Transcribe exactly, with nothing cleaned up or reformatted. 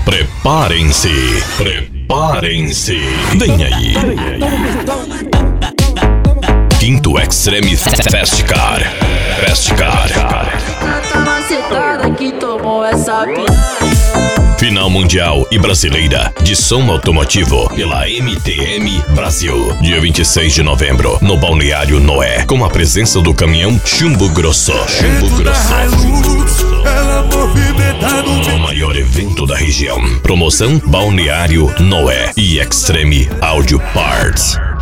Preparem-se, preparem-se. Vem aí. Quinto Extreme Fast Car. Fast Car. Tá macetada que tomou essa piada. Final mundial e brasileira de som automotivo pela M T M Brasil. Dia vinte e seis de novembro, no Balneário Noé, com a presença do caminhão Chumbo Grosso. Chumbo Grosso. O maior evento da região. Promoção Balneário Noé e Extreme Audio Parts.